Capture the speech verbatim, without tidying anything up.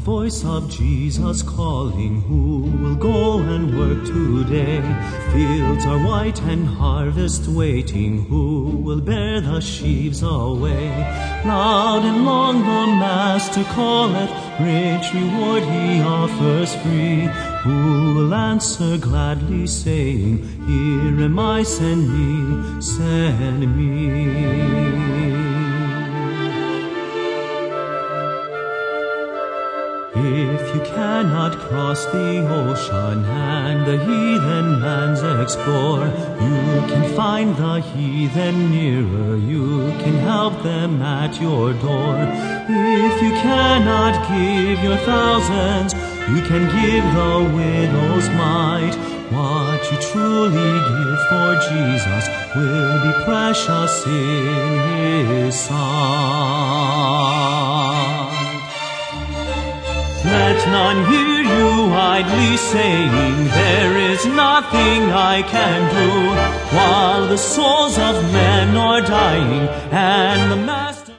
voice of Jesus calling, who will go and work today? Fields are white and harvest waiting, who will bear the sheaves away? Loud and long the Master calleth, rich reward he offers free. Who will answer gladly, saying, Here am I, send me, send me. If you cannot cross the ocean and the heathen lands explore, you can find the heathen nearer, you can help them at your door. If you cannot give your thousands, you can give the widow's mite. What you truly give for Jesus will be precious in His sight. Let none hear you idly saying, there is nothing I can do, while the souls of men are dying and the man